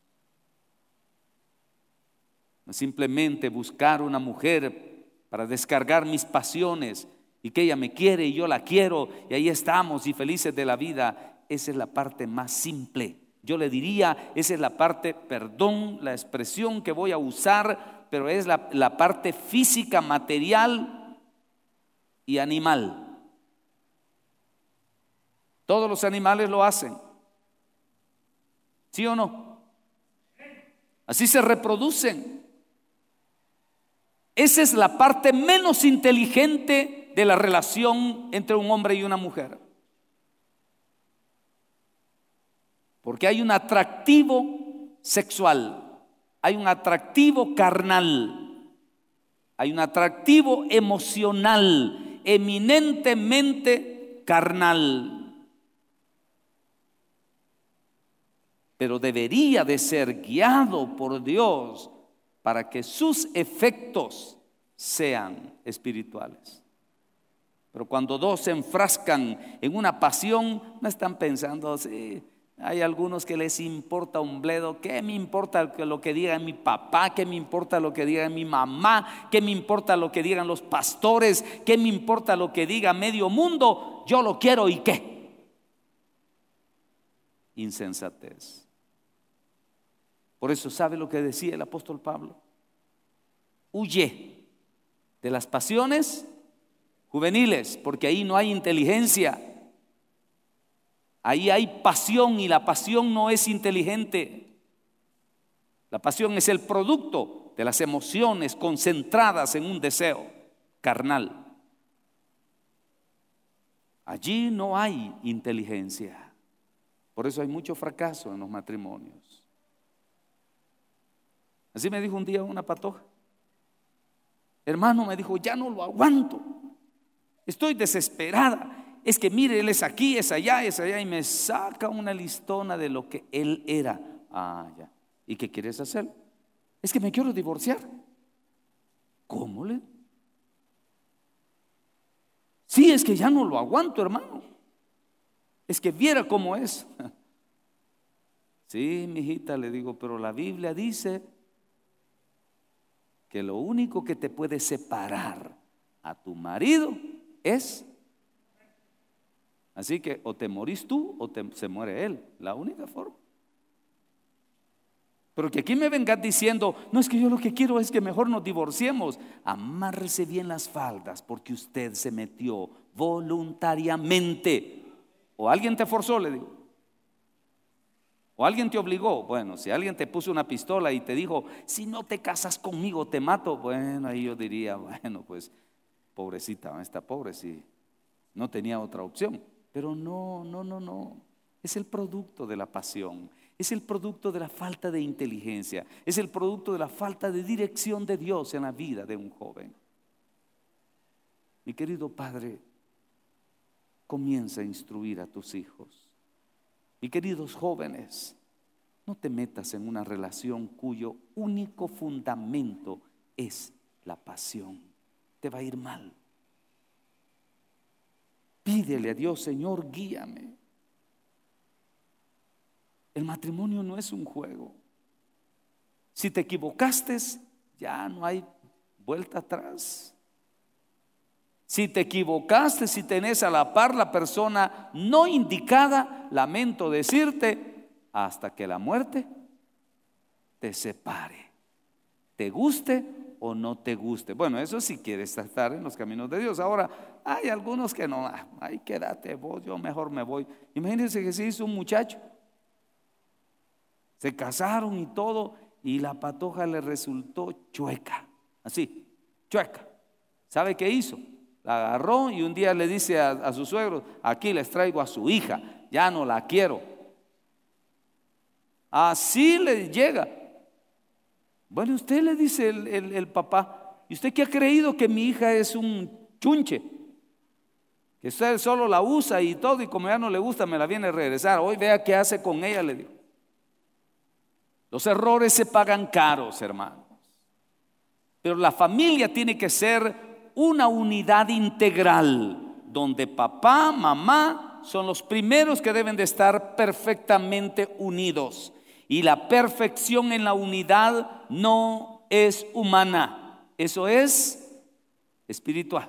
No simplemente buscar una mujer para descargar mis pasiones y que ella me quiere y yo la quiero y ahí estamos y felices de la vida. Esa es la parte más simple. Yo le diría, esa es la parte, perdón la expresión que voy a usar, pero es la, la parte física, material y animal. Todos los animales lo hacen. ¿Sí o no? Así se reproducen. Esa es la parte menos inteligente de la relación entre un hombre y una mujer. Porque hay un atractivo sexual, hay un atractivo carnal, hay un atractivo emocional, eminentemente carnal. Pero debería de ser guiado por Dios para que sus efectos sean espirituales. Pero cuando dos se enfrascan en una pasión, no están pensando así. Hay algunos que les importa un bledo. ¿Qué me importa lo que diga mi papá? ¿Qué me importa lo que diga mi mamá? ¿Qué me importa lo que digan los pastores? ¿Qué me importa lo que diga medio mundo? Yo lo quiero, ¿y qué? Insensatez. Por eso, ¿sabe lo que decía el apóstol Pablo? Huye de las pasiones juveniles, porque ahí no hay inteligencia. Ahí hay pasión y la pasión no es inteligente. La pasión es el producto de las emociones concentradas en un deseo carnal. Allí no hay inteligencia. Por eso hay mucho fracaso en los matrimonios. Así me dijo un día una patoja. Hermano, me dijo, ya no lo aguanto. Estoy desesperada. Es que mire, él es aquí, es allá, es allá. Y me saca una listona de lo que él era. Ah, ya. ¿Y qué quieres hacer? Es que me quiero divorciar. ¿Cómo le? Sí, es que ya no lo aguanto, hermano. Es que viera cómo es. Sí, mijita, le digo, pero la Biblia dice que lo único que te puede separar a tu marido es, así que o te morís tú o te, se muere él, la única forma. Pero que aquí me vengas diciendo, no, es que yo lo que quiero es que mejor nos divorciemos. Amárrese bien las faldas, porque usted se metió voluntariamente. O alguien te forzó, le digo. O alguien te obligó. Bueno, si alguien te puso una pistola y te dijo, si no te casas conmigo te mato. Bueno, ahí yo diría, bueno, pues pobrecita, está pobre, si no tenía otra opción. Pero no, no, no, no. Es el producto de la pasión. Es el producto de la falta de inteligencia. Es el producto de la falta de dirección de Dios en la vida de un joven. Mi querido padre, comienza a instruir a tus hijos. Y queridos jóvenes, no te metas en una relación cuyo único fundamento es la pasión. Te va a ir mal. Pídele a Dios, Señor, guíame. El matrimonio no es un juego. Si te equivocaste, ya no hay vuelta atrás. Si te equivocaste, si tenés a la par la persona no indicada, lamento decirte, hasta que la muerte te separe, te guste o no te guste. Bueno, eso si quieres estar en los caminos de Dios. Ahora, hay algunos que no, ay, quédate vos, yo mejor me voy. Imagínense que se hizo un muchacho, se casaron y todo, y la patoja le resultó chueca, así, chueca. ¿Sabe qué hizo? La agarró y un día le dice a, a sus suegros, aquí les traigo a su hija, ya no la quiero. Así le llega. Bueno, usted le dice el, el, el papá, ¿y usted qué ha creído que mi hija es un chunche? Que usted solo la usa y todo, y como ya no le gusta me la viene a regresar. Hoy vea qué hace con ella, le digo. Los errores se pagan caros, hermanos. Pero la familia tiene que ser una unidad integral, donde papá, mamá son los primeros que deben de estar perfectamente unidos. Y la perfección en la unidad no es humana, eso es espiritual.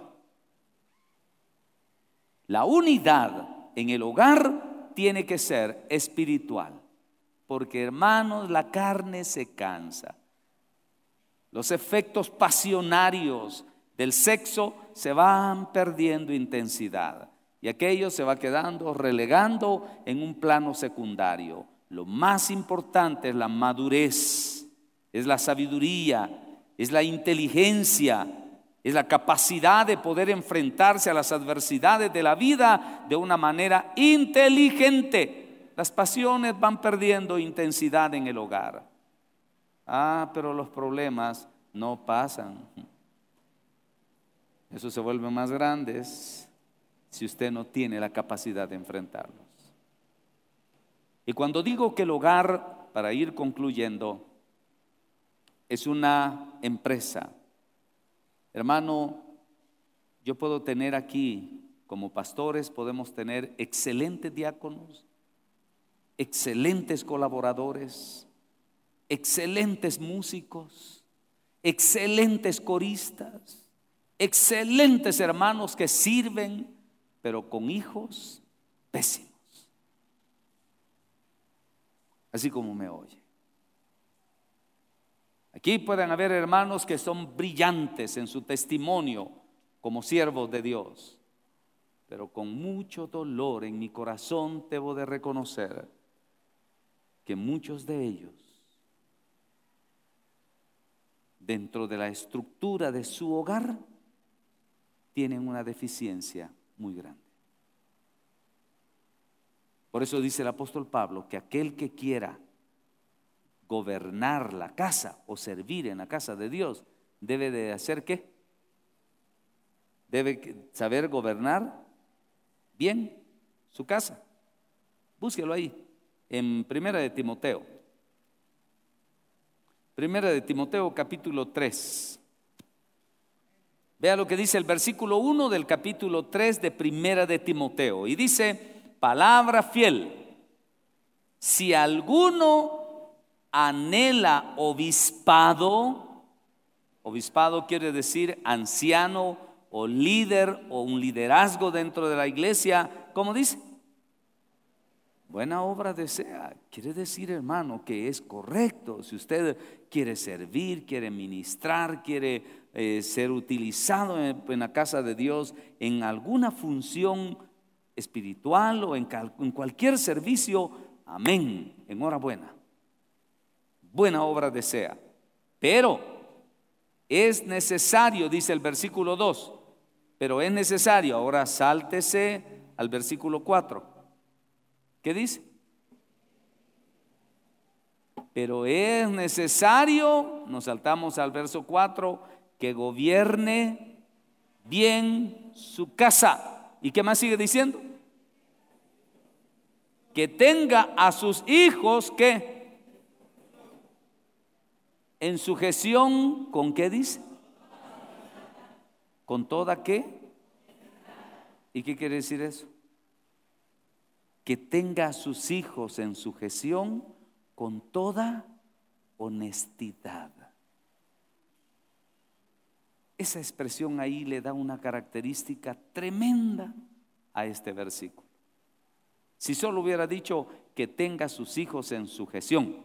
La unidad en el hogar tiene que ser espiritual, porque hermanos, la carne se cansa. Los efectos pasionarios del sexo se van perdiendo intensidad y aquello se va quedando, relegando en un plano secundario. Lo más importante es la madurez, es la sabiduría, es la inteligencia, Es la capacidad de poder enfrentarse a las adversidades de la vida de una manera inteligente. Las pasiones van perdiendo intensidad en el hogar. Ah, pero los problemas no pasan. Eso se vuelve más grandes si usted no tiene la capacidad de enfrentarlos. Y cuando digo que el hogar, para ir concluyendo, es una empresa, hermano, yo puedo tener aquí, como pastores, podemos tener excelentes diáconos, excelentes colaboradores, excelentes músicos, excelentes coristas, excelentes hermanos que sirven, pero con hijos pésimos. Así como me oye. Aquí pueden haber hermanos que son brillantes en su testimonio como siervos de Dios, pero con mucho dolor en mi corazón debo de reconocer que muchos de ellos, dentro de la estructura de su hogar, tienen una deficiencia muy grande. Por eso dice el apóstol Pablo que aquel que quiera gobernar la casa o servir en la casa de Dios debe de hacer ¿qué? Debe saber gobernar bien su casa. Búsquelo ahí en Primera de Timoteo. Primera de Timoteo capítulo tres. Vea lo que dice el versículo uno del capítulo tres de Primera de Timoteo. Y dice: palabra fiel, si alguno anhela obispado, obispado quiere decir anciano o líder o un liderazgo dentro de la iglesia, ¿cómo dice? Buena obra desea, quiere decir, hermano, que es correcto. Si usted quiere servir, quiere ministrar, quiere eh, ser utilizado en, en la casa de Dios en alguna función espiritual o en, cal, en cualquier servicio, amén, enhorabuena. Buena obra desea. Pero es necesario, dice el versículo dos, pero es necesario, ahora sáltese al versículo cuatro. ¿Qué dice? Pero es necesario, nos saltamos al verso cuatro, que gobierne bien su casa. ¿Y qué más sigue diciendo? Que tenga a sus hijos que en sujeción, ¿con qué dice? ¿Con toda qué? ¿Y qué quiere decir eso? Que tenga a sus hijos en sujeción con toda honestidad. Esa expresión ahí le da una característica tremenda a este versículo. Si solo hubiera dicho que tenga a sus hijos en sujeción,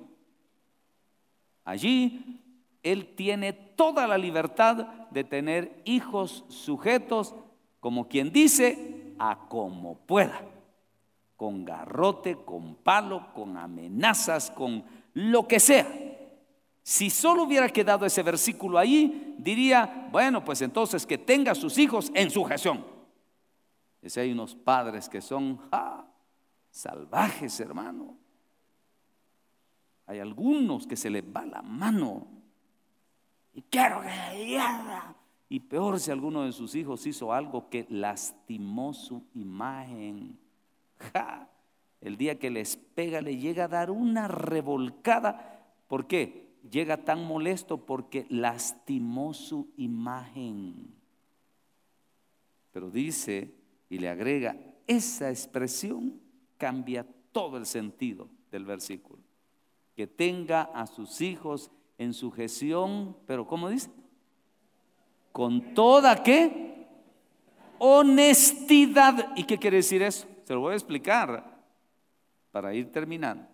allí él tiene toda la libertad de tener hijos sujetos, como quien dice, a como pueda. Con garrote, con palo, con amenazas, con lo que sea. Si solo hubiera quedado ese versículo ahí, diría, bueno, pues entonces que tenga a sus hijos en sujeción. Es hay unos padres que son ¡ja! salvajes, hermano. Hay algunos que se les va la mano y quiero que y peor si alguno de sus hijos hizo algo que lastimó su imagen. Ja, el día que les pega le llega a dar una revolcada. ¿Por qué? Llega tan molesto porque lastimó su imagen. Pero dice y le agrega, esa expresión cambia todo el sentido del versículo. Que tenga a sus hijos en sujeción, pero ¿cómo dice? Con toda ¿qué? Honestidad. ¿Y qué quiere decir eso? Se lo voy a explicar para ir terminando.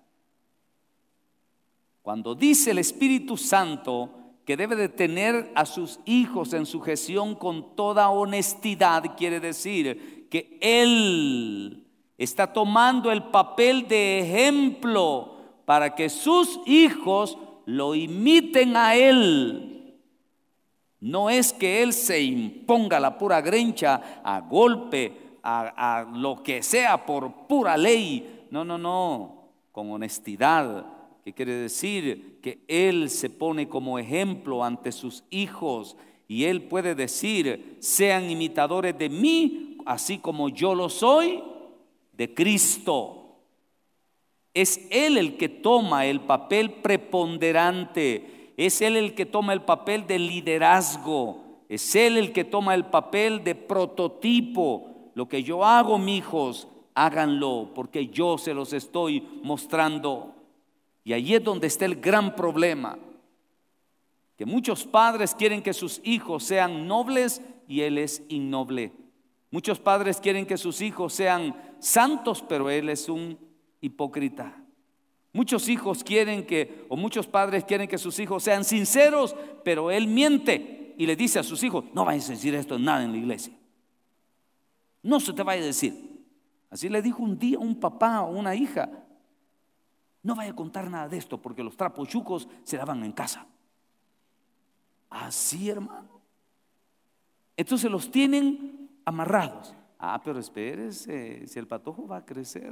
Cuando dice el Espíritu Santo que debe de tener a sus hijos en sujeción con toda honestidad, quiere decir que Él está tomando el papel de ejemplo para que sus hijos lo imiten a Él. No es que Él se imponga la pura grencha a golpe, a, a lo que sea por pura ley. No, no, no, con honestidad, que quiere decir que Él se pone como ejemplo ante sus hijos y Él puede decir: sean imitadores de mí, así como yo lo soy de Cristo. Es Él el que toma el papel preponderante, es Él el que toma el papel de liderazgo, es Él el que toma el papel de prototipo. Lo que yo hago, mijos, háganlo, porque yo se los estoy mostrando. Y ahí es donde está el gran problema, que muchos padres quieren que sus hijos sean nobles y Él es innoble. Muchos padres quieren que sus hijos sean santos, pero Él es un hipócrita. Muchos hijos quieren que, o muchos padres quieren que sus hijos sean sinceros, pero Él miente y le dice a sus hijos: no vayas a decir esto nada en la iglesia, no se te vaya a decir. Así le dijo un día un papá o una hija: no vaya a contar nada de esto, porque los trapos chucos se lavan en casa. Así, hermano. Entonces los tienen amarrados. Ah, pero espérese, si el patojo va a crecer,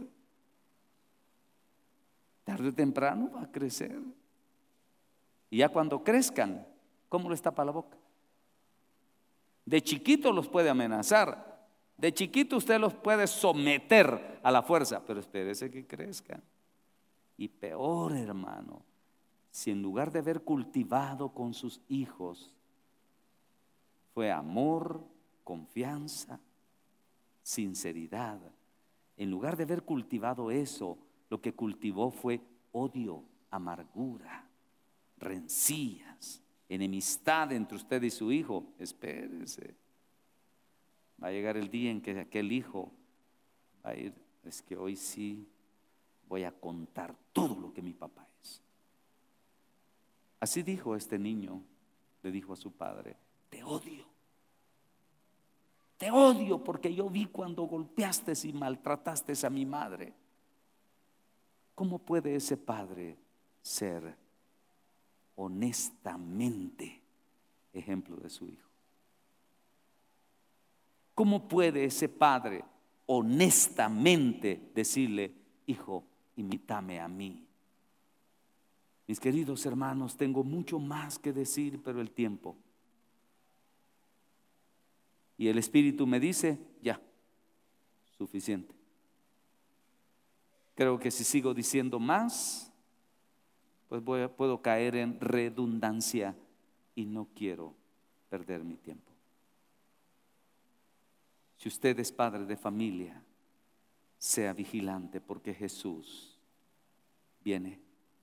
tarde o temprano va a crecer. Y ya cuando crezcan, ¿cómo les tapa la boca? De chiquito los puede amenazar, de chiquito usted los puede someter a la fuerza, pero espérese que crezcan. Y peor, hermano, si en lugar de haber cultivado con sus hijos fue amor, confianza, sinceridad, en lugar de haber cultivado eso, lo que cultivó fue odio, amargura, rencillas, enemistad entre usted y su hijo, espérese. Va a llegar el día en que aquel hijo va a ir: es que hoy sí voy a contar todo lo que mi papá es. Así dijo este niño, le dijo a su padre: te odio, te odio porque yo vi cuando golpeaste y maltrataste a mi madre. ¿Cómo puede ese padre ser honestamente ejemplo de su hijo? ¿Cómo puede ese padre honestamente decirle: hijo, imítame a mí? Mis queridos hermanos, tengo mucho más que decir, pero el tiempo y el Espíritu me dice: ya, suficiente. Creo que si sigo diciendo más, pues voy a, puedo caer en redundancia y no quiero perder mi tiempo. Si usted es padre de familia, sea vigilante, porque Jesús viene.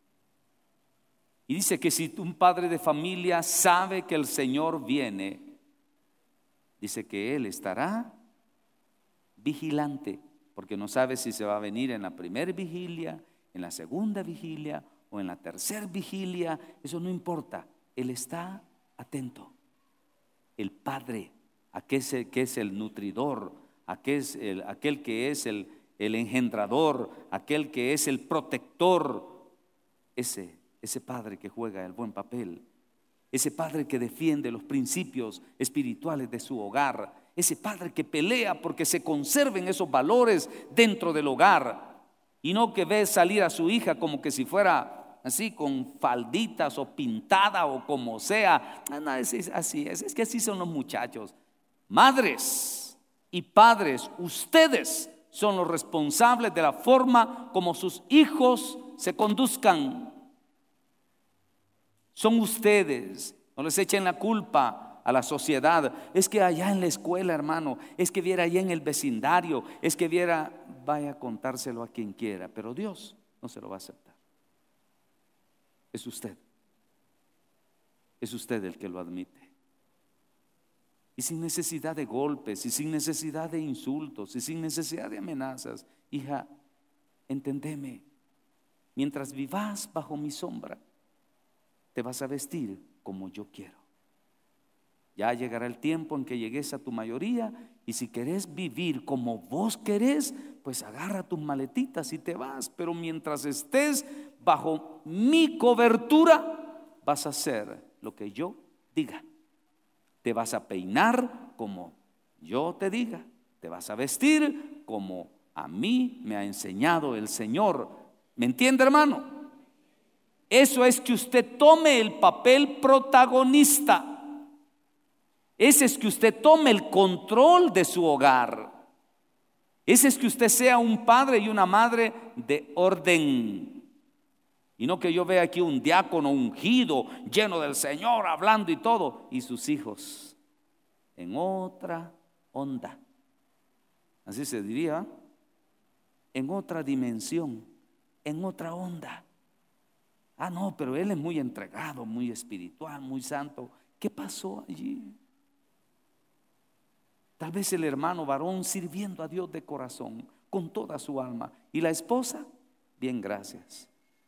Y dice que si un padre de familia sabe que el Señor viene, dice que Él estará vigilante, porque no sabe si se va a venir en la primera vigilia, en la segunda vigilia o en la tercera vigilia. Eso no importa, Él está atento. El Padre, aquel que es el nutridor, aquel, es el, aquel que es el, el engendrador, aquel que es el protector, ese, ese Padre que juega el buen papel, ese Padre que defiende los principios espirituales de su hogar, ese padre que pelea porque se conserven esos valores dentro del hogar, y no que ve salir a su hija como que si fuera así con falditas o pintada o como sea. No, no, es, es así, es, es que así son los muchachos. Madres y padres, ustedes son los responsables de la forma como sus hijos se conduzcan. Son ustedes, no les echen la culpa a la sociedad. Es que allá en la escuela, hermano, es que viera allá en el vecindario, es que viera, vaya a contárselo a quien quiera, pero Dios no se lo va a aceptar. Es usted, es usted el que lo admite. Y sin necesidad de golpes, y sin necesidad de insultos, y sin necesidad de amenazas. Hija, entendeme, mientras vivas bajo mi sombra, te vas a vestir como yo quiero. Ya llegará el tiempo en que llegues a tu mayoría, y si querés vivir como vos querés, pues agarra tus maletitas y te vas. Pero mientras estés bajo mi cobertura, vas a hacer lo que yo diga. Te vas a peinar como yo te diga. Te vas a vestir como a mí me ha enseñado el Señor. ¿Me entiende, hermano? Eso es que usted tome el papel protagonista. Ese es que usted tome el control de su hogar. Ese es que usted sea un padre y una madre de orden. Y no que yo vea aquí un diácono ungido, lleno del Señor, hablando y todo, y sus hijos en otra onda. Así se diría, en otra dimensión, en otra onda. Ah, no, pero él es muy entregado, muy espiritual, muy santo. ¿Qué pasó allí? Tal vez el hermano varón sirviendo a Dios de corazón, con toda su alma. Y la esposa, bien, gracias.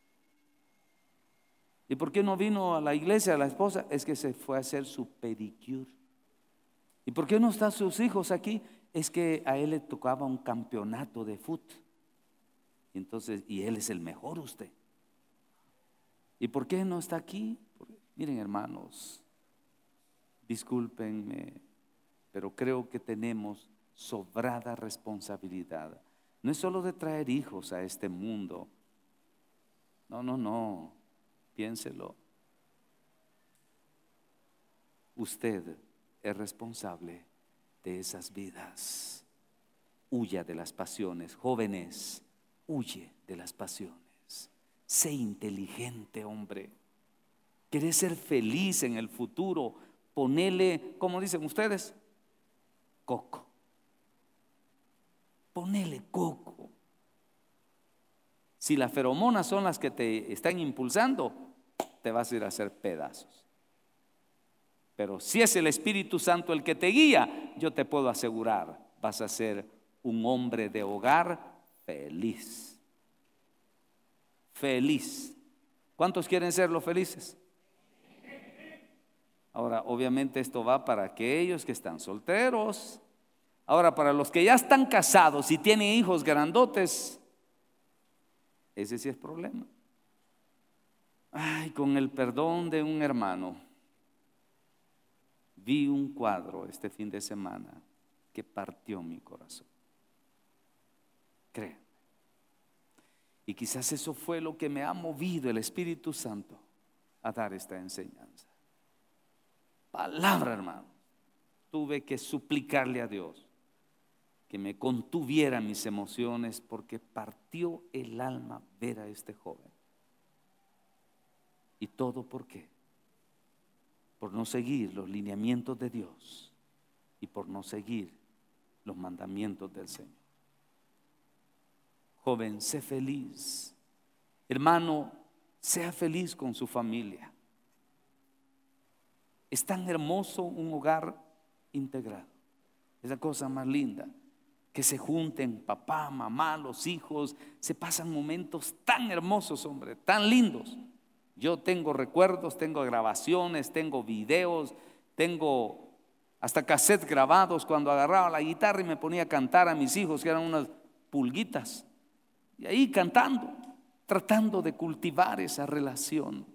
¿Y por qué no vino a la iglesia la esposa? Es que se fue a hacer su pedicure. ¿Y por qué no están sus hijos aquí? Es que a él le tocaba un campeonato de fútbol. Y entonces, y él es el mejor usted. ¿Y por qué no está aquí? Miren, hermanos, discúlpenme, pero creo que tenemos sobrada responsabilidad. No es solo de traer hijos a este mundo. No, no, no. Piénselo. Usted es responsable de esas vidas. Huya de las pasiones. Jóvenes, huye de las pasiones. Sé inteligente, hombre. ¿Querés ser feliz en el futuro? Ponele, ¿cómo dicen ustedes? Coco. Ponele coco. Si las feromonas son las que te están impulsando, te vas a ir a hacer pedazos. Pero si es el Espíritu Santo el que te guía, yo te puedo asegurar, vas a ser un hombre de hogar feliz. Feliz. ¿Cuántos quieren ser los felices? Ahora, obviamente esto va para aquellos que están solteros. Ahora, para los que ya están casados y tienen hijos grandotes, ese sí es problema. Ay, con el perdón de un hermano, vi un cuadro este fin de semana que partió mi corazón. Créanme. Y quizás eso fue lo que me ha movido el Espíritu Santo a dar esta enseñanza. Palabra, hermano. Tuve que suplicarle a Dios que me contuviera mis emociones porque partió el alma ver a este joven. ¿Y todo por qué? Por no seguir los lineamientos de Dios y por no seguir los mandamientos del Señor. Joven, sé feliz. Hermano, sea feliz con su familia. Es tan hermoso un hogar integrado. Es la cosa más linda. Que se junten papá, mamá, los hijos. Se pasan momentos tan hermosos, hombre, tan lindos. Yo tengo recuerdos, tengo grabaciones, tengo videos, tengo hasta cassettes grabados cuando agarraba la guitarra y me ponía a cantar a mis hijos, que eran unas pulguitas. Y ahí cantando, tratando de cultivar esa relación.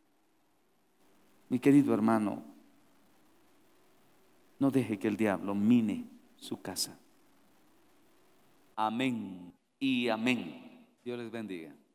Mi querido hermano, no deje que el diablo mine su casa. Amén y amén. Dios les bendiga.